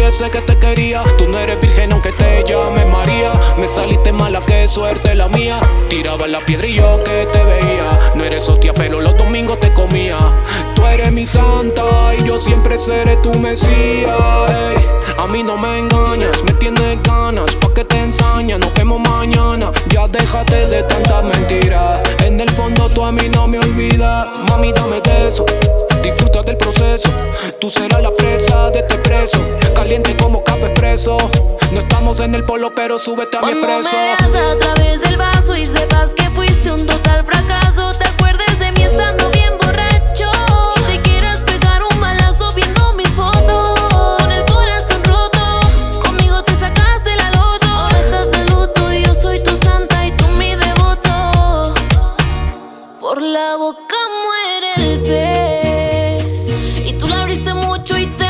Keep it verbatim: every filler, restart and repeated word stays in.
supiese que te quería. Tú no eres virgen aunque te llame María. Me saliste mala, qué suerte la mía. Tiraba la piedra y yo que te veía. No eres hostia pero los domingos te comía. Tú eres mi santa y yo siempre seré tu mesías. Ey, a mí no me engañas, me tienes ganas. Pa' que te ensaña, nos vemos mañana. Ya déjate de tantas mentiras. En el fondo tú a mí no me olvidas. Mami, dame de eso, disfruta del proceso. Tú serás la presa de este preso, caliente como café expreso. No estamos en el polo pero súbete a mi Cuando expreso. me veas a través del vaso y sepas que fuiste un total fracaso, te acuerdes de mí estando bien borracho y te quieras pegar un balazo viendo mis fotos. Con el corazón roto, conmigo te sacaste la loto. Ahora estás de luto y yo soy tu santa y tú mi devoto. Por la boca muere el pez y tú la abriste mucho y te